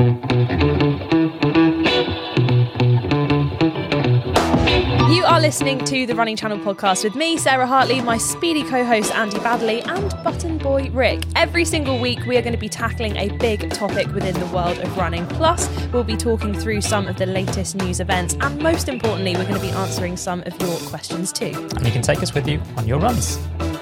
You are listening to the Running Channel podcast with me, Sarah Hartley, my speedy co-host Andy Baddeley, and button boy Rick. Every single week we are going to be tackling a big topic within the world of running. Plus, we'll be talking through some of the latest news events, and most importantly, we're going to be answering some of your questions too. And you can take us with you on your runs.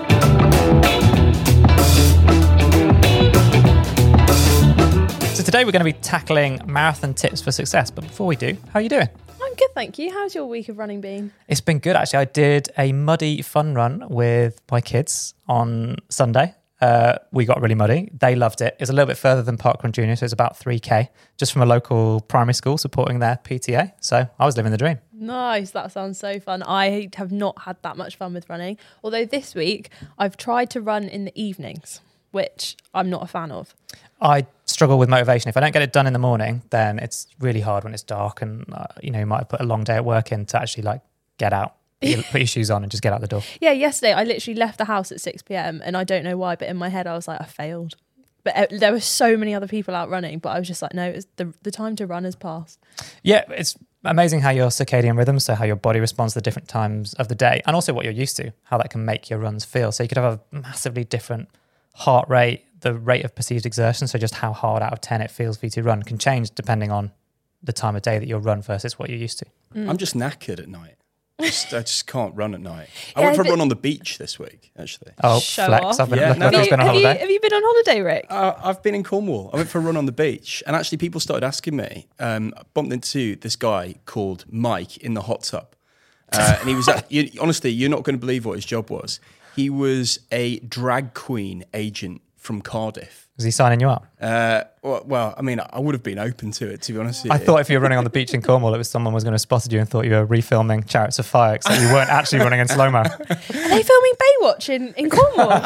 So today we're going to be tackling marathon tips for success. But before we do, how are you doing? I'm good, thank you. How's your week of running been? It's been good, actually. I did a muddy fun run with my kids on Sunday. We got really muddy. They loved it. It was a little bit further than Parkrun Junior, so it was about 3K, just from a local primary school supporting their PTA. So I was living the dream. Nice, that sounds so fun. I have not had that much fun with running. Although this week, I've tried to run in the evenings, which I'm not a fan of. I struggle with motivation. If I don't get it done in the morning, then it's really hard when it's dark and, you might have put a long day at work in to actually get out, put your shoes on and just get out the door. Yeah, yesterday I literally left the house at 6 p.m. and I don't know why, but in my head I was like, I failed. But there were so many other people out running, but I was just like, no, it's the time to run has passed. Yeah, it's amazing how your circadian rhythm, so how your body responds to different times of the day, and also what you're used to, how that can make your runs feel. So you could have a massively different heart rate, the rate of perceived exertion, so just how hard out of 10 it feels for you to run can change depending on the time of day that you'll run versus what you're used to. I'm just knackered at night. I just can't run at night. I went for a run on the beach this week, actually. Oh, Show flex. off. I've been, Yeah, looking no, like I've been on holiday. Have you been on holiday, Rick? I've been in Cornwall. I went for a run on the beach, and actually people started asking me. I bumped into this guy called Mike in the hot tub. And he was, honestly, you're not going to believe what his job was. He was a drag queen agent from Cardiff. Was he signing you up? Well, I mean, I would have been open to it, to be honest with you. I thought if you were running on the beach in Cornwall, it was someone was going to have spotted you and thought you were refilming Chariots of Fire, except you weren't actually running in slow-mo. Are they filming Baywatch in Cornwall?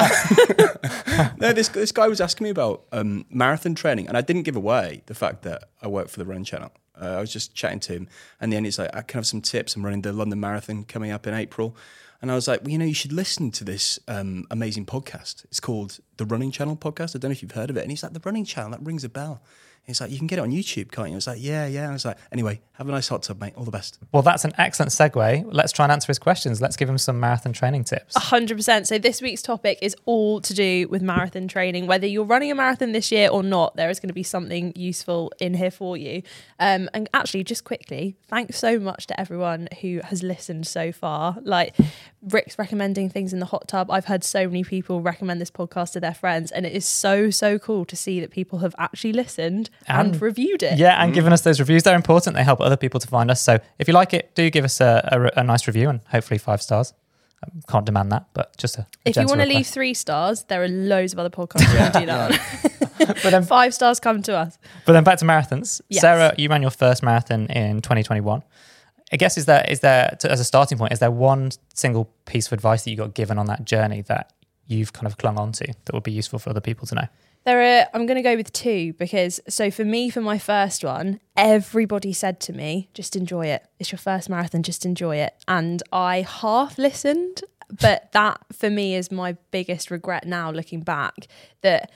No, this guy was asking me about marathon training, and I didn't give away the fact that I work for the Run Channel. I was just chatting to him, and then he's like, I can have some tips. I'm running the London Marathon coming up in April. And I was like, well, you should listen to this amazing podcast. It's called The Running Channel Podcast. I don't know if you've heard of it. And he's like, The Running Channel, that rings a bell. He's like, you can get it on YouTube, can't you? I was like, yeah. And I was like, anyway, have a nice hot tub, mate. All the best. Well, that's an excellent segue. Let's try and answer his questions. Let's give him some marathon training tips. 100%. So this week's topic is all to do with marathon training. Whether you're running a marathon this year or not, there is going to be something useful in here for you. And actually, just quickly, thanks so much to everyone who has listened so far. Like Rick's recommending things in the hot tub. I've heard so many people recommend this podcast to their friends, and it is so cool to see that people have actually listened and reviewed it. Yeah, and given us those reviews. They're important. They help other people to find us. So if you like it, do give us a nice review and hopefully 5 stars. Can't demand that, but just a if you want to leave 3 stars, there are loads of other podcasts you can do that on. But then 5 stars come to us. But then back to marathons. Yes. Sarah, you ran your first marathon in 2021. I guess is there as a starting point, is there one single piece of advice that you got given on that journey that you've kind of clung on to that would be useful for other people to know? I'm going to go with 2 because, so for me, for my first one, everybody said to me, just enjoy it. It's your first marathon, just enjoy it. And I half listened, but that for me is my biggest regret now looking back, that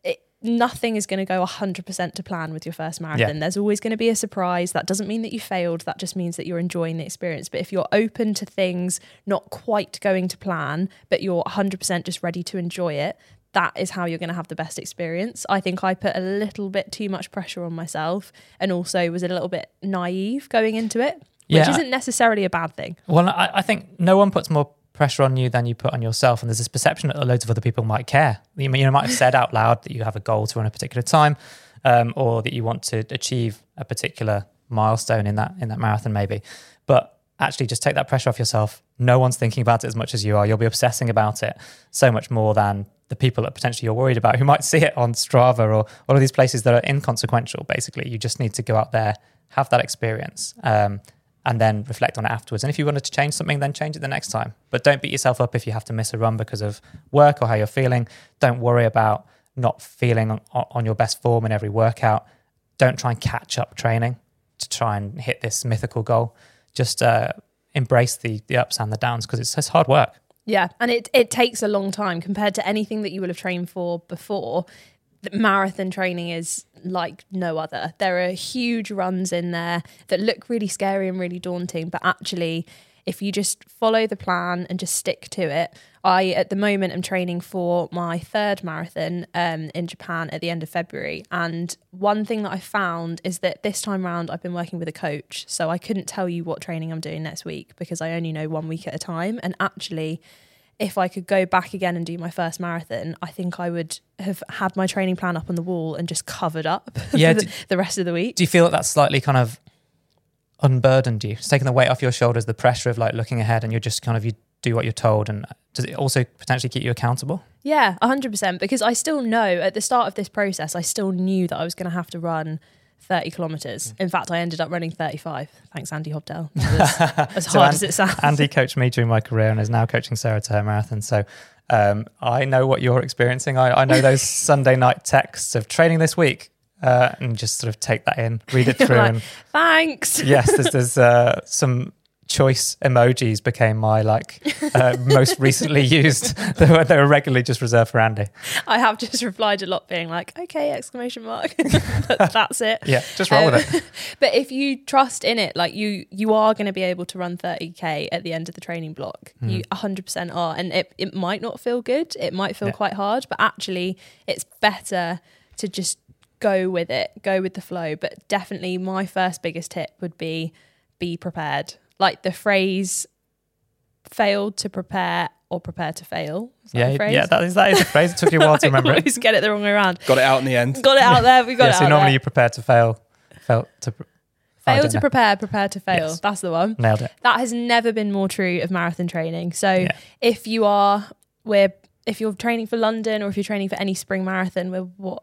nothing is going to go 100% to plan with your first marathon. There's always going to be a surprise. That doesn't mean that you failed. That just means that you're enjoying the experience. But if you're open to things not quite going to plan, but you're 100% just ready to enjoy it, that is how you're going to have the best experience. I think I put a little bit too much pressure on myself and also was a little bit naive going into it, which isn't necessarily a bad thing. Well, I think no one puts more pressure on you than you put on yourself. And there's this perception that loads of other people might care. You might have said out loud that you have a goal to run a particular time or that you want to achieve a particular milestone in that marathon maybe. But actually just take that pressure off yourself. No one's thinking about it as much as you are. You'll be obsessing about it so much more than the people that potentially you're worried about who might see it on Strava or all of these places that are inconsequential, basically. You just need to go out there, have that experience, and then reflect on it afterwards. And if you wanted to change something, then change it the next time. But don't beat yourself up if you have to miss a run because of work or how you're feeling. Don't worry about not feeling on your best form in every workout. Don't try and catch up training to try and hit this mythical goal. Just embrace the ups and the downs because it's hard work. Yeah, and it takes a long time compared to anything that you will have trained for before. the marathon training is like no other. There are huge runs in there that look really scary and really daunting, but actually, if you just follow the plan and just stick to it. I, at the moment, am training for my 3rd marathon in Japan at the end of February. And one thing that I found is that this time round, I've been working with a coach. So I couldn't tell you what training I'm doing next week because I only know 1 week at a time. And actually, if I could go back again and do my first marathon, I think I would have had my training plan up on the wall and just covered up for the rest of the week. Do you feel that that's slightly kind of unburdened you? It's taken the weight off your shoulders, the pressure of like looking ahead, and you're just kind of, you do what you're told. And does it also potentially keep you accountable? Yeah, 100%. Because I still know at the start of this process, I still knew that I was going to have to run 30 kilometres. In fact, I ended up running 35. Thanks, Andy Hobdell. As hard as it sounds. Andy coached me during my career and is now coaching Sarah to her marathon. So I know what you're experiencing. I know those Sunday night texts of training this week. And just sort of take that in, read it through. Like, and thanks. yes, there's some choice emojis became my most recently used. They were regularly just reserved for Andy. I have just replied a lot being like, okay, exclamation mark. That's it. Yeah, just roll with it. But if you trust in it, like you are going to be able to run 30k at the end of the training block. You 100% are. And it might not feel good. It might feel quite hard, but actually it's better to just go with it, go with the flow. But definitely my first biggest tip would be prepared. Like the phrase failed to prepare or prepare to fail. Is that a phrase? Yeah, that is a phrase. It took you a while to remember I always get it the wrong way around. Got it out in the end. Got it out there. We got it so out normally there. you prepare to fail, fail to Fail to prepare, prepare to fail. Yes. That's the one. Nailed it. That has never been more true of marathon training. So if you're training for London or if you're training for any spring marathon, we're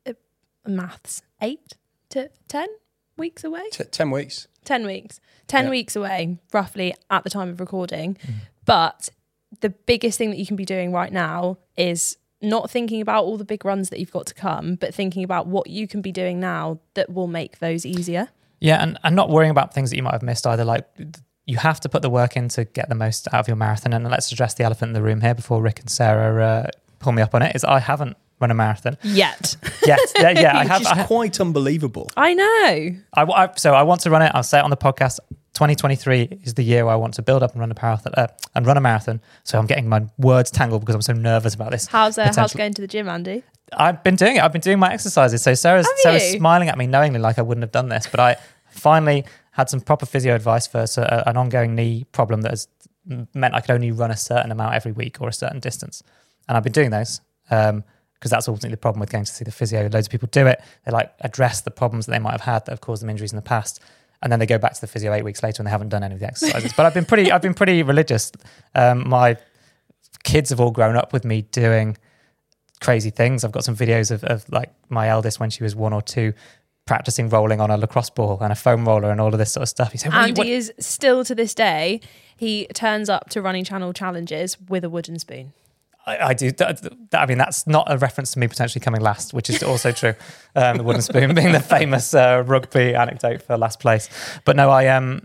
maths 8 to 10 weeks away. 10 weeks. 10 weeks. 10 weeks away, roughly, at the time of recording. But the biggest thing that you can be doing right now is not thinking about all the big runs that you've got to come, but thinking about what you can be doing now that will make those easier. Yeah, and not worrying about things that you might have missed either. Like, you have to put the work in to get the most out of your marathon. And let's address the elephant in the room here before Rick and Sarah pull me up on it, is I haven't run a marathon. Yet. Yeah, I have. Which is quite unbelievable. I know. So I want to run it. I'll say it on the podcast. 2023 is the year where I want to build up and run a marathon. So I'm getting my words tangled because I'm so nervous about this. How's going to the gym, Andy? I've been doing it. I've been doing my exercises. So Sarah's smiling at me knowingly like I wouldn't have done this, but I finally had some proper physio advice for an ongoing knee problem that has meant I could only run a certain amount every week or a certain distance. And I've been doing those. Because that's ultimately the problem with going to see the physio. Loads of people do it. They address the problems that they might have had that have caused them injuries in the past. And then they go back to the physio 8 weeks later and they haven't done any of the exercises. But I've been pretty religious. My kids have all grown up with me doing crazy things. I've got some videos of like my eldest when she was 1 or 2 practicing rolling on a lacrosse ball and a foam roller and all of this sort of stuff. He said, Andy is still to this day, he turns up to Running Channel challenges with a wooden spoon. I do. I mean, that's not a reference to me potentially coming last, which is also true. The wooden spoon being the famous rugby anecdote for last place. But no,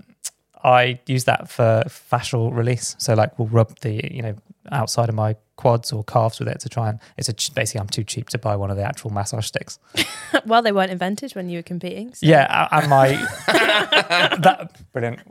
I use that for fascial release. So we'll rub the outside of my quads or calves with it to try and basically I'm too cheap to buy one of the actual massage sticks. Well, they weren't invented when you were competing. So. Yeah, and brilliant.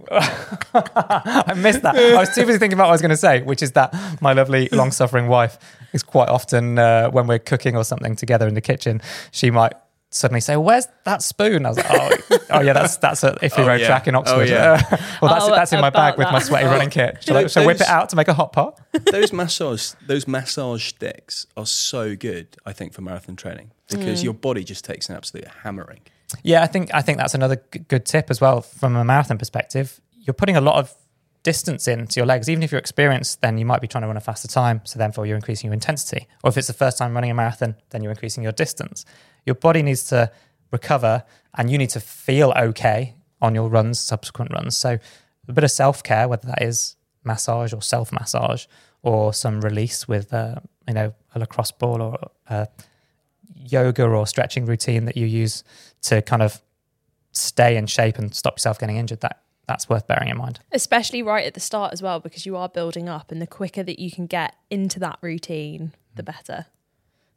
I missed that. I was too busy thinking about what I was going to say, which is that my lovely long-suffering wife is quite often when we're cooking or something together in the kitchen, she might suddenly say, "Where's that spoon?" I was like, "Oh yeah, that's an iffy road track in Oxford." Well, that's in my bag with my sweaty running kit. Shall I whip it out to make a hot pot? Those massage sticks are so good, I think, for marathon training because your body just takes an absolute hammering. Yeah, I think that's another good tip as well from a marathon perspective. You're putting a lot of distance into your legs. Even if you're experienced, then you might be trying to run a faster time, so therefore you're increasing your intensity. Or if it's the first time running a marathon, then you're increasing your distance. Your body needs to recover and you need to feel okay on your runs, subsequent runs. So a bit of self-care, whether that is massage or self-massage or some release with a lacrosse ball or a yoga or stretching routine that you use to kind of stay in shape and stop yourself getting injured, that's worth bearing in mind. Especially right at the start as well, because you are building up and the quicker that you can get into that routine, the better.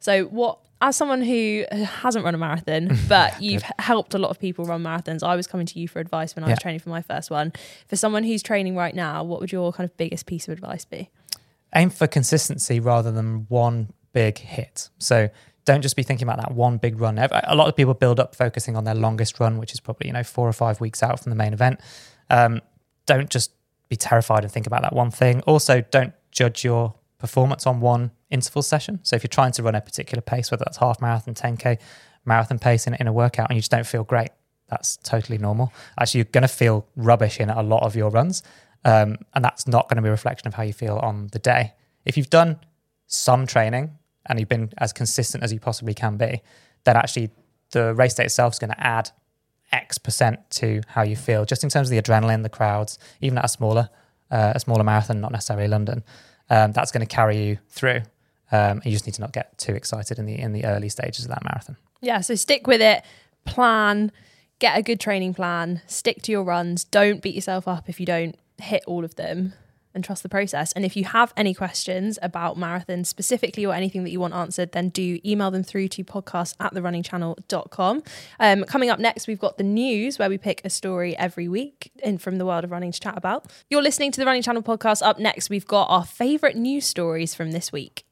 So as someone who hasn't run a marathon, but you've helped a lot of people run marathons, I was coming to you for advice when I was training for my first one. For someone who's training right now, what would your kind of biggest piece of advice be? Aim for consistency rather than one big hit. So don't just be thinking about that one big run. A lot of people build up focusing on their longest run, which is probably 4 or 5 weeks out from the main event. Don't just be terrified and think about that one thing. Also, don't judge your performance on one interval session. So if you're trying to run a particular pace, whether that's half marathon, 10K, marathon pace in a workout, and you just don't feel great, that's totally normal. Actually, you're going to feel rubbish in a lot of your runs, and that's not going to be a reflection of how you feel on the day. If you've done some training and you've been as consistent as you possibly can be, then actually the race day itself is going to add X% to how you feel, just in terms of the adrenaline, the crowds, even at a smaller marathon, not necessarily London. That's going to carry you through. You just need to not get too excited in the early stages of that marathon. Yeah, so stick with it, plan, get a good training plan, stick to your runs, don't beat yourself up if you don't hit all of them, and trust the process. And if you have any questions about marathons specifically or anything that you want answered, then do email them through to podcast@therunningchannel.com. Coming up next, we've got the news where we pick a story every week from the world of running to chat about. You're listening to the Running Channel podcast. Up next, we've got our favourite news stories from this week.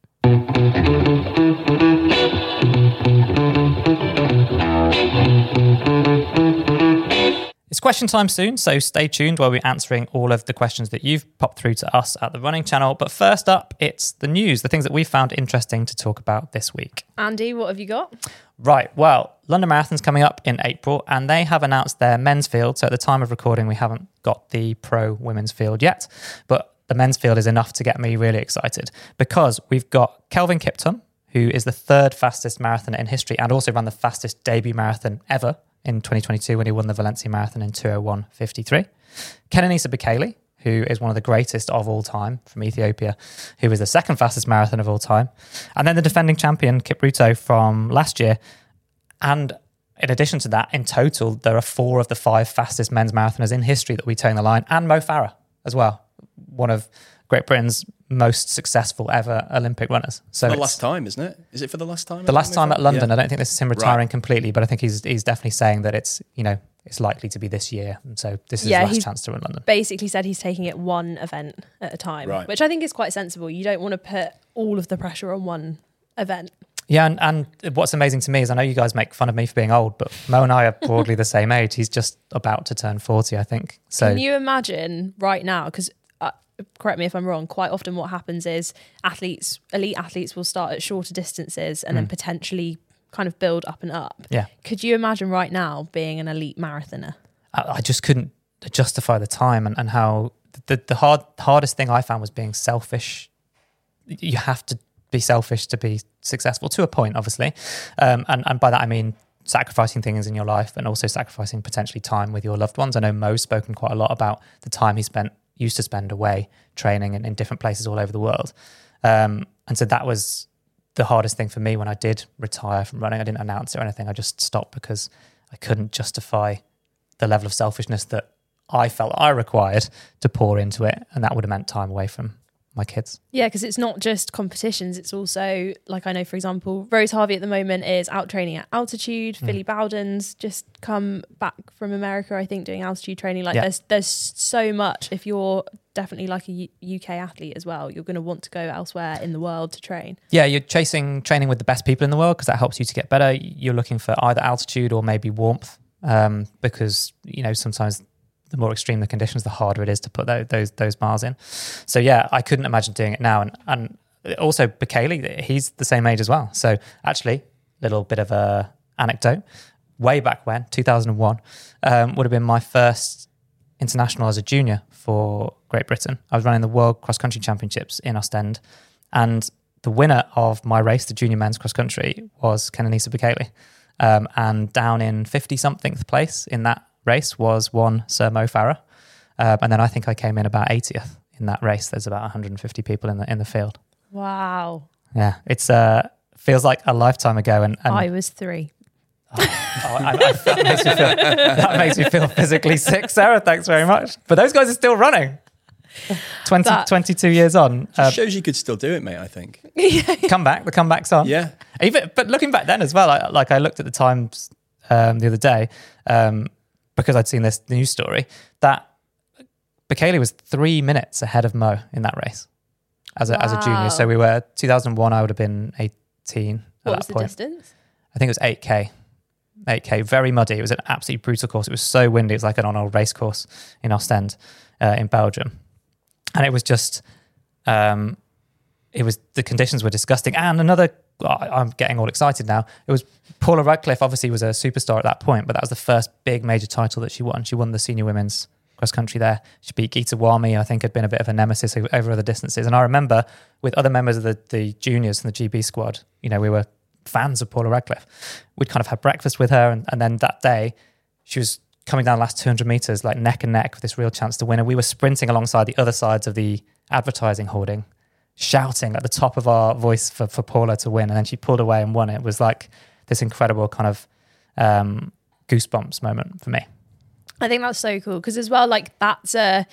It's question time soon, so stay tuned while we're answering all of the questions that you've popped through to us at the Running Channel. But first up, it's the news, the things that we found interesting to talk about this week. Andy, what have you got? Right, well, London Marathon's coming up in April, and they have announced their men's field. So at the time of recording, we haven't got the pro women's field yet, but the men's field is enough to get me really excited because we've got Kelvin Kiptum, who is the third fastest marathoner in history and also ran the fastest debut marathon ever in 2022 when he won the Valencia Marathon in 2:01:53. Kenenisa Bekele, who is one of the greatest of all time from Ethiopia, who is the second fastest marathon of all time. And then the defending champion, Kipruto, from last year. And in addition to that, in total, there are 4 of the 5 fastest men's marathoners in history that we toe in the line, and Mo Farah as well, one of Great Britain's most successful ever Olympic runners. So the last time, isn't it? Is it for the last time? The last time at London. Yeah. I don't think this is him retiring completely, but I think he's definitely saying that it's likely to be this year. And so this is his last chance to run London. Basically said he's taking it one event at a time, which I think is quite sensible. You don't want to put all of the pressure on one event. Yeah, and what's amazing to me is I know you guys make fun of me for being old, but Mo and I are broadly the same age. He's just about to turn 40, I think. So can you imagine right now, because correct me if I'm wrong, quite often what happens is elite athletes will start at shorter distances and then potentially kind of build up and up. Yeah. Could you imagine right now being an elite marathoner? I just couldn't justify the time and how the hardest thing I found was being selfish. You have to be selfish to be successful to a point, obviously. And by that, I mean sacrificing things in your life and also sacrificing potentially time with your loved ones. I know Mo's spoken quite a lot about the time he used to spend away training in different places all over the world. And so that was the hardest thing for me when I did retire from running. I didn't announce it or anything. I just stopped because I couldn't justify the level of selfishness that I felt I required to pour into it. And that would have meant time away from my kids. Yeah, because it's not just competitions. It's also, like I know, for example, Rose Harvey at the moment is out training at altitude. Philly Bowden's just come back from America, I think, doing altitude training. There's so much. If you're definitely like a UK athlete as well, you're going to want to go elsewhere in the world to train. Yeah, you're chasing training with the best people in the world because that helps you to get better. You're looking for either altitude or maybe warmth because, sometimes the more extreme the conditions, the harder it is to put those miles in. So yeah, I couldn't imagine doing it now. And also Bekele, he's the same age as well. So actually, little bit of a anecdote. Way back when, 2001, would have been my first international as a junior for Great Britain. I was running the World Cross Country Championships in Ostend, and the winner of my race, the junior men's cross country, was Kenenisa Bekele. And down in 50-something place in that race was one Sir Mo Farah. And then I think I came in about 80th in that race. There's about 150 people in the field. Wow. Yeah, it's feels like a lifetime ago. And I was 3. That makes me feel physically sick, Sarah. Thanks very much. But those guys are still running. 22 years on. Shows you could still do it, mate, I think. The comeback's on. Yeah. But looking back then as well, I looked at the times the other day because I'd seen this news story that Bekele was 3 minutes ahead of Mo in that race as a junior. So we were 2001. I would have been 18 What at was that the point. distance? I think it was 8K, very muddy. It was an absolutely brutal course. It was so windy. It was like an on-old race course in Ostend in Belgium. And it was just, the conditions were disgusting. And I'm getting all excited now. It was Paula Radcliffe, obviously was a superstar at that point, but that was the first big major title that she won. She won the senior women's cross country there. She beat Geeta Wami, I think had been a bit of a nemesis over other distances. And I remember with other members of the juniors and the GB squad, we were fans of Paula Radcliffe. We'd kind of had breakfast with her, and then that day she was coming down the last 200 meters like neck and neck with this real chance to win, and we were sprinting alongside the other sides of the advertising hoarding, shouting at the top of our voice for Paula to win, and then she pulled away and won. It was like this incredible kind of goosebumps moment for me. I think that's so cool because as well, like that's a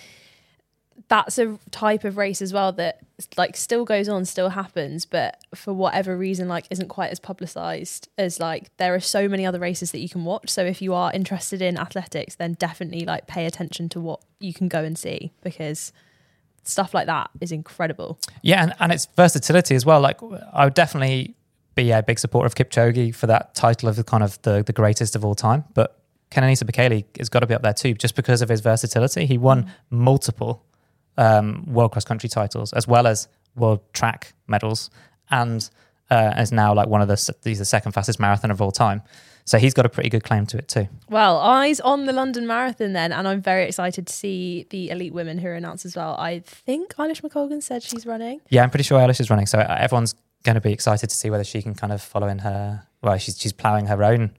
type of race as well that like still goes on, still happens, but for whatever reason like isn't quite as publicized as like there are so many other races that you can watch. So if you are interested in athletics, then definitely like pay attention to what you can go and see, because stuff like that is incredible. Yeah, and its versatility as well. Like I would definitely be a big supporter of Kipchoge for that title of the kind of the greatest of all time, but Kenenisa Bekele has got to be up there too, just because of his versatility. He won multiple world cross country titles as well as world track medals, and is now like he's the second fastest marathoner of all time. So he's got a pretty good claim to it too. Well, eyes on the London Marathon then, and I'm very excited to see the elite women who are announced as well. I think Eilish McColgan said she's running. Yeah, I'm pretty sure Eilish is running. So everyone's going to be excited to see whether she can kind of follow in her. Well, she's ploughing her own.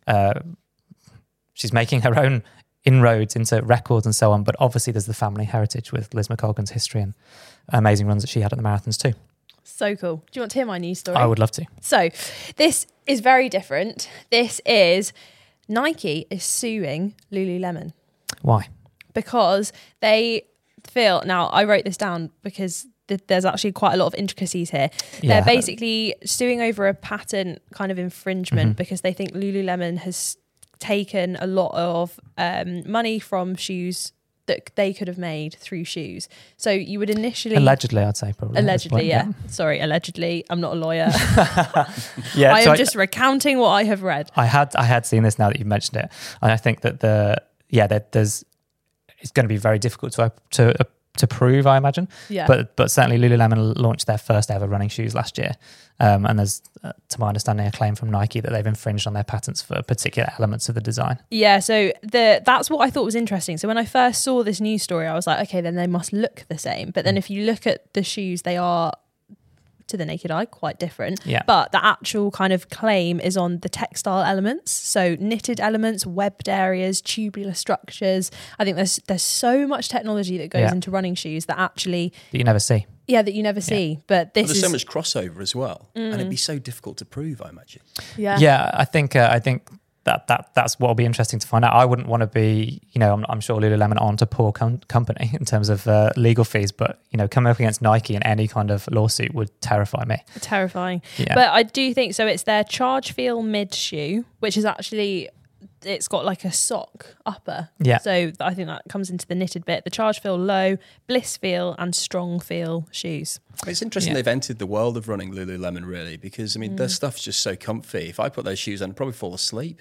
She's making her own inroads into records and so on. But obviously, there's the family heritage with Liz McColgan's history and amazing runs that she had at the marathons too. So cool. Do you want to hear my news story? I would love to. So this is very different. This is Nike is suing Lululemon. Why? Because they feel, now I wrote this down because there's actually quite a lot of intricacies here. Yeah. They're basically suing over a patent kind of infringement because they think Lululemon has taken a lot of money from shoes that they could have made through shoes. So you would initially... Allegedly, I'd say probably. Allegedly, yeah. Sorry, allegedly. I'm not a lawyer. Yeah, I am just recounting what I have read. I had seen this now that you've mentioned it. And I think that it's going to be very difficult to prove, I imagine. Yeah. But certainly Lululemon launched their first ever running shoes last year. And there's, to my understanding, a claim from Nike that they've infringed on their patents for particular elements of the design. Yeah, so that's what I thought was interesting. So when I first saw this news story, I was like, okay, then they must look the same. But then if you look at the shoes, they are, to the naked eye, quite different. Yeah. But the actual kind of claim is on the textile elements. So knitted elements, webbed areas, tubular structures. I think there's so much technology that goes into running shoes that actually... That you never see. Yeah, that you never see. But there's so much crossover as well. And it'd be so difficult to prove, I imagine. Yeah, I think that's what will be interesting to find out. I wouldn't want to be, I'm sure Lululemon aren't a poor company in terms of legal fees, but coming up against Nike in any kind of lawsuit would terrify me. Terrifying. Yeah. But I do think so. It's their Charge Feel Mid shoe, which is actually, it's got like a sock upper. Yeah. So I think that comes into the knitted bit. The Charge Feel Low, Bliss Feel and Strong Feel shoes. It's interesting they've entered the world of running, Lululemon, really, because I mean their stuff's just so comfy. If I put those shoes on, I'd probably fall asleep.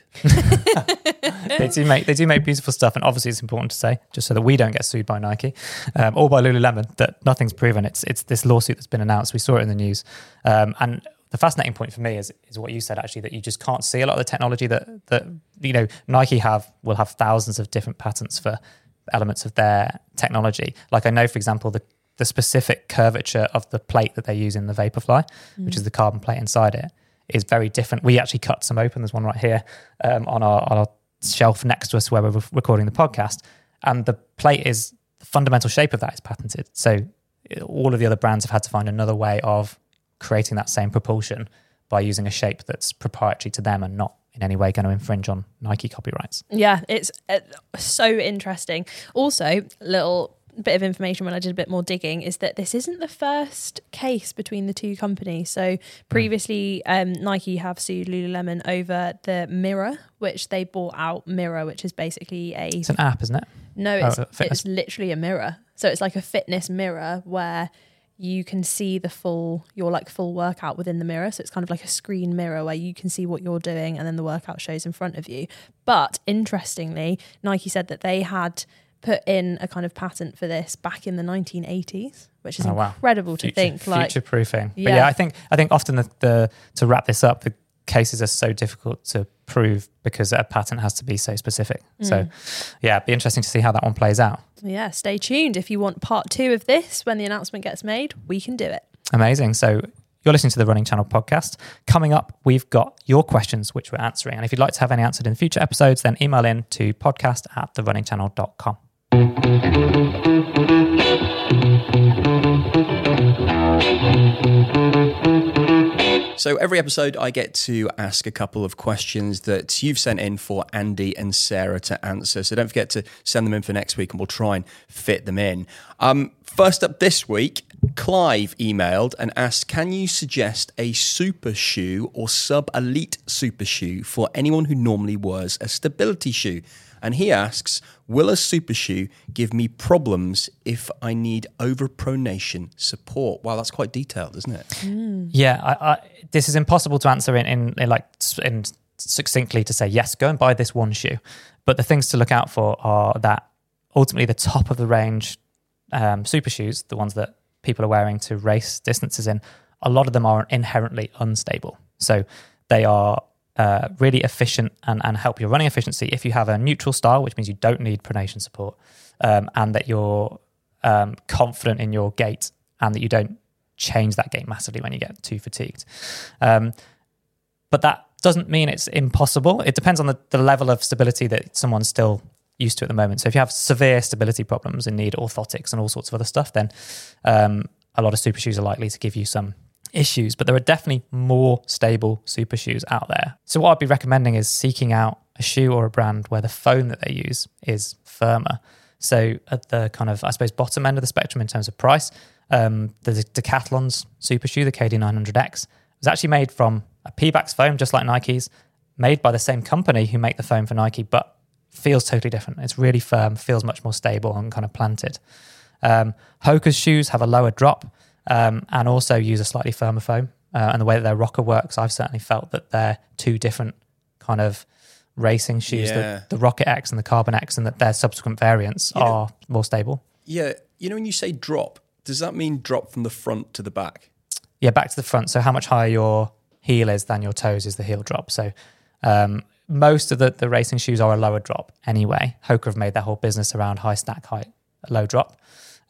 They do make beautiful stuff, and obviously it's important to say, just so that we don't get sued by Nike or by Lululemon, that nothing's proven. It's this lawsuit that's been announced. We saw it in the news, and the fascinating point for me is what you said, actually, that you just can't see a lot of the technology that Nike will have thousands of different patents for elements of their technology. Like I know, for example, the specific curvature of the plate that they use in the Vaporfly, which is the carbon plate inside it, is very different. We actually cut some open. There's one right here on our shelf next to us where we're recording the podcast. And the plate is, the fundamental shape of that is patented. So all of the other brands have had to find another way of creating that same propulsion by using a shape that's proprietary to them and not in any way going to infringe on Nike copyrights. Yeah, it's so interesting. Also, little bit of information when I did a bit more digging is that this isn't the first case between the two companies. So previously, Nike have sued Lululemon over the Mirror, which they bought out. Mirror, which is basically It's an app, isn't it? No, fitness. it's literally a mirror. So it's like a fitness mirror where you can see your full workout within the mirror. So it's kind of like a screen mirror where you can see what you're doing and then the workout shows in front of you. But interestingly, Nike said that they had put in a kind of patent for this back in the 1980s, which is incredible to think. Future proofing. Yeah. But yeah, I think often to wrap this up, the cases are so difficult to prove because a patent has to be so specific. So yeah, it'd be interesting to see how that one plays out. Yeah, stay tuned. If you want part 2 of this, when the announcement gets made, we can do it. Amazing. So you're listening to the Running Channel podcast. Coming up, we've got your questions, which we're answering. And if you'd like to have any answered in future episodes, then email in to podcast@therunningchannel.com. So every episode I get to ask a couple of questions that you've sent in for Andy and Sarah to answer. So don't forget to send them in for next week and we'll try and fit them in. First up this week, Clive emailed and asked, can you suggest a super shoe or sub-elite super shoe for anyone who normally wears a stability shoe? And he asks, will a super shoe give me problems if I need overpronation support? Wow, that's quite detailed, isn't it? Yeah, this is impossible to answer in succinctly to say, yes, go and buy this one shoe. But the things to look out for are that ultimately the top of the range super shoes, the ones that people are wearing to race distances in, a lot of them are inherently unstable. So they are really efficient and help your running efficiency if you have a neutral style, which means you don't need pronation support, and that you're confident in your gait and that you don't change that gait massively when you get too fatigued. But that doesn't mean it's impossible. It depends on the level of stability that someone's still used to at the moment. So if you have severe stability problems and need orthotics and all sorts of other stuff, then a lot of super shoes are likely to give you some issues, but there are definitely more stable super shoes out there. So what I'd be recommending is seeking out a shoe or a brand where the foam that they use is firmer. So at the kind of, I suppose, bottom end of the spectrum in terms of price, the Decathlon's super shoe, the KD900X, was actually made from a Pebax foam, just like Nike's, made by the same company who make the foam for Nike, but feels totally different. It's really firm, feels much more stable and kind of planted. Hoka's shoes have a lower drop, and also use a slightly firmer foam. And the way that their rocker works, I've certainly felt that they're two different kind of racing shoes, the Rocket X and the Carbon X, and that their subsequent variants are more stable. Yeah. You know, when you say drop, does that mean drop from the front to the back? Yeah, back to the front. So how much higher your heel is than your toes is the heel drop. So most of the racing shoes are a lower drop anyway. Hoka have made their whole business around high stack height, low drop.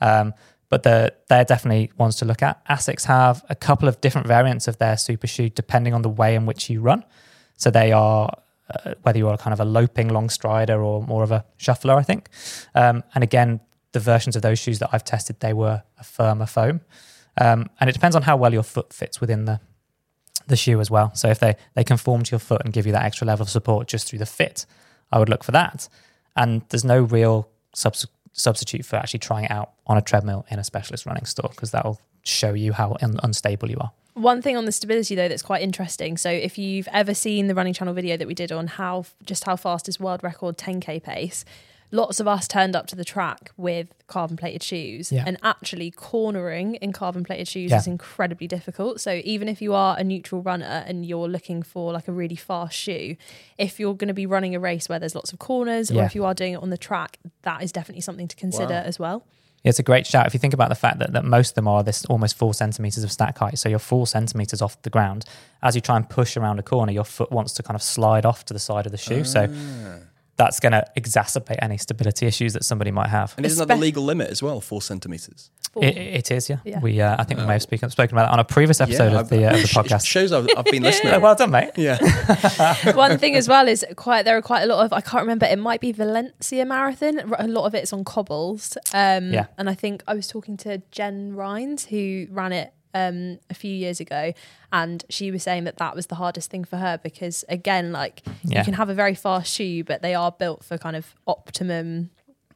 But they're definitely ones to look at. Asics have a couple of different variants of their super shoe depending on the way in which you run. So they are, whether you are kind of a loping long strider or more of a shuffler, I think. And again, the versions of those shoes that I've tested, they were a firmer foam. And it depends on how well your foot fits within the shoe as well. So if they conform to your foot and give you that extra level of support just through the fit, I would look for that. And there's no real substitute for actually trying it out on a treadmill in a specialist running store, because that will show you how unstable you are. One thing on the stability though that's quite interesting, so if you've ever seen the Running Channel video that we did on how fast is world record 10k pace, lots of us turned up to the track with carbon plated shoes, and actually cornering in carbon plated shoes is incredibly difficult. So even if you are a neutral runner and you're looking for like a really fast shoe, if you're going to be running a race where there's lots of corners, or if you are doing it on the track, that is definitely something to consider as well. Yeah, it's a great shout. If you think about the fact that most of them are this almost 4 centimeters of stack height, so you're 4 centimeters off the ground. As you try and push around a corner, your foot wants to kind of slide off to the side of the shoe. So that's going to exacerbate any stability issues that somebody might have. And isn't that the legal limit as well, 4 centimetres? It is, yeah. We, I think we may have spoken about that on a previous episode of the podcast. It shows I've been listening. Well done, mate. Yeah. One thing as well is there are quite a lot of, I can't remember, it might be Valencia Marathon. A lot of it's on cobbles. And I think I was talking to Jen Rines, who ran it a few years ago, and she was saying that was the hardest thing for her, because again, like you can have a very fast shoe, but they are built for kind of optimum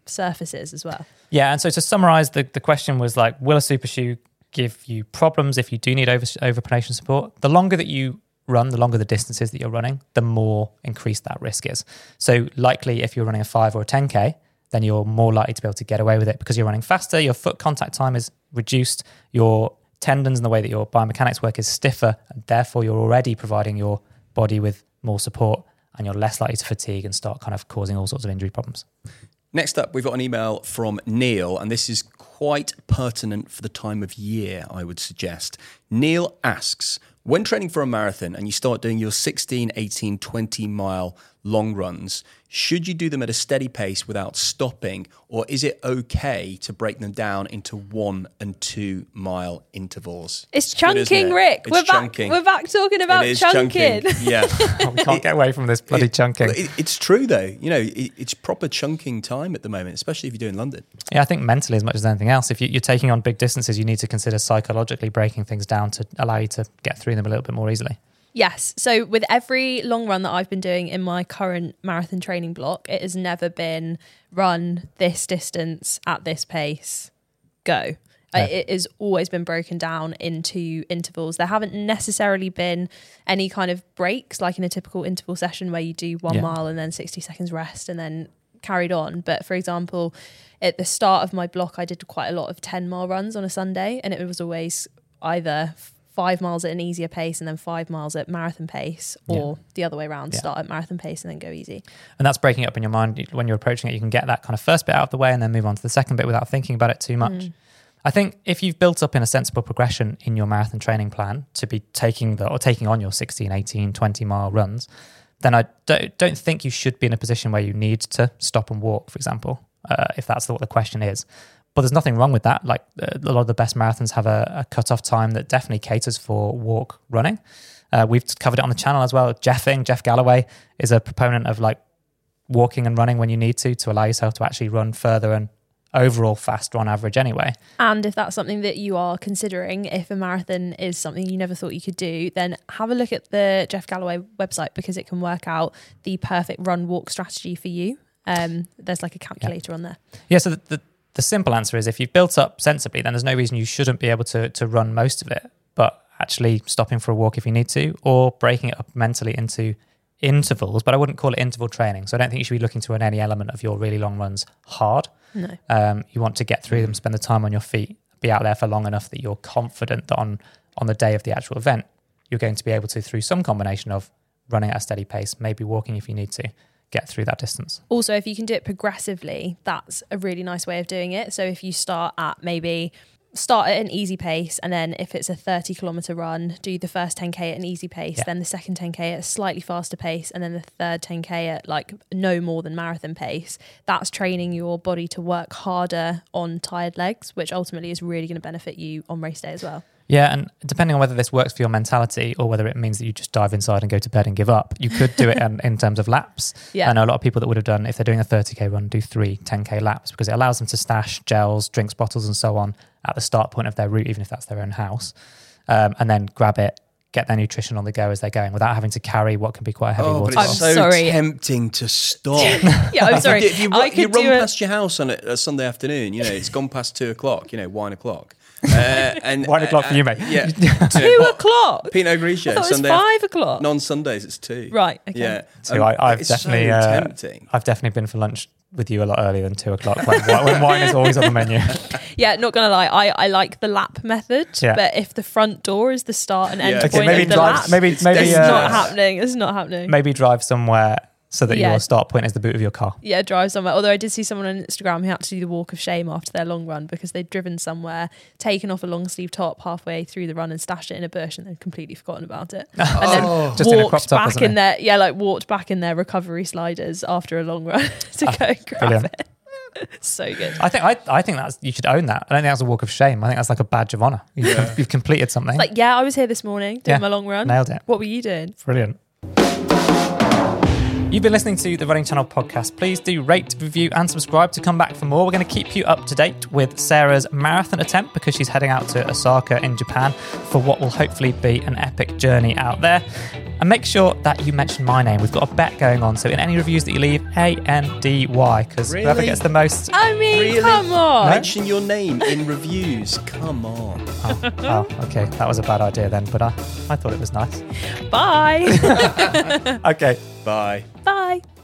surfaces as well. Yeah, and so to summarize, the question was like, will a super shoe give you problems if you do need overpronation support? The longer that you run, the longer the distances that you're running, the more increased that risk is. So likely if you're running a 5 or a 10K, then you're more likely to be able to get away with it because you're running faster, your foot contact time is reduced, your tendons and the way that your biomechanics work is stiffer, and therefore you're already providing your body with more support and you're less likely to fatigue and start kind of causing all sorts of injury problems. Next up, we've got an email from Neil, and this is quite pertinent for the time of year, I would suggest. Neil asks, when training for a marathon and you start doing your 16, 18, 20 mile long runs, should you do them at a steady pace without stopping, or is it okay to break them down into 1 and 2 mile intervals? It's chunking, Rick. We're back talking about chunking. Yeah. We can't get away from this bloody chunking. It's true though. You know, it's proper chunking time at the moment, especially if you're doing London. Yeah, I think mentally as much as anything else, if you're taking on big distances, you need to consider psychologically breaking things down to allow you to get through them a little bit more easily. Yes. So with every long run that I've been doing in my current marathon training block, it has never been run this distance at this pace, go. Yeah. It has always been broken down into intervals. There haven't necessarily been any kind of breaks like in a typical interval session where you do 1 mile and then 60 seconds rest and then carried on. But for example, at the start of my block, I did quite a lot of 10-mile runs on a Sunday, and it was always either 5 miles at an easier pace and then 5 miles at marathon pace, or the other way around, start at marathon pace and then go easy. And that's breaking up in your mind. When you're approaching it, you can get that kind of first bit out of the way and then move on to the second bit without thinking about it too much. I think if you've built up in a sensible progression in your marathon training plan to be taking on your 16, 18, 20 mile runs, then I don't think you should be in a position where you need to stop and walk, for example, if that's what the question is. But there's nothing wrong with that. Like a lot of the best marathons have a cut-off time that definitely caters for walk running. We've covered it on the channel as well. Jeff Galloway is a proponent of like walking and running when you need to allow yourself to actually run further and overall faster on average anyway. And if that's something that you are considering, if a marathon is something you never thought you could do, then have a look at the Jeff Galloway website, because it can work out the perfect run-walk strategy for you. There's like a calculator on there. Yeah, so the simple answer is if you've built up sensibly, then there's no reason you shouldn't be able to run most of it, but actually stopping for a walk if you need to, or breaking it up mentally into intervals. But I wouldn't call it interval training. So I don't think you should be looking to run any element of your really long runs hard. No. You want to get through them, spend the time on your feet, be out there for long enough that you're confident that on the day of the actual event, you're going to be able to, through some combination of running at a steady pace, maybe walking if you need to, get through that distance. Also, if you can do it progressively, that's a really nice way of doing it. So if you start at an easy pace, and then if it's a 30 kilometer run, do the first 10k at an easy pace, then the second 10k at a slightly faster pace, and then the third 10k at like no more than marathon pace. That's training your body to work harder on tired legs, which ultimately is really going to benefit you on race day as well. Yeah, and depending on whether this works for your mentality or whether it means that you just dive inside and go to bed and give up, you could do it in terms of laps. Yeah. I know a lot of people that would have done, if they're doing a 30k run, do 3 10k laps, because it allows them to stash gels, drinks bottles and so on at the start point of their route, even if that's their own house, and then grab it, get their nutrition on the go as they're going without having to carry what can be quite a heavy water. But it's so tempting to stop. Yeah, I'm sorry. If you run past your house on a Sunday afternoon, it's gone past 2 o'clock, wine o'clock. And 1 o'clock for you, mate. Yeah. 2 o'clock? Pinot Grigio. I thought it was Sunday 5 o'clock. Non-Sundays, it's 2. Right, okay. Yeah. So I've it's definitely so tempting. I've definitely been for lunch with you a lot earlier than 2 o'clock when wine is always on the menu. Yeah, not gonna lie, I like the lap method, but if the front door is the start and end point of the lap, it's not happening. It's not happening. Maybe drive somewhere so that your start point is the boot of your car. Yeah, drive somewhere. Although I did see someone on Instagram who had to do the walk of shame after their long run because they'd driven somewhere, taken off a long sleeve top halfway through the run and stashed it in a bush and then completely forgotten about it. And then just walked back in their walked back in their recovery sliders after a long run to go grab it. So good. I think that's, you should own that. I don't think that's a walk of shame. I think that's like a badge of honor. You've completed something. It's like, I was here this morning doing my long run. Nailed it. What were you doing? Brilliant. You've been listening to the Running Channel podcast. Please do rate, review, and subscribe to come back for more. We're going to keep you up to date with Sarah's marathon attempt because she's heading out to Osaka in Japan for what will hopefully be an epic journey out there. And make sure that you mention my name. We've got a bet going on. So in any reviews that you leave, ANDY, because whoever gets the most... I mean, come on. Mention your name in reviews. Come on. Oh, okay. That was a bad idea then, but I thought it was nice. Bye. Okay. Bye. Bye.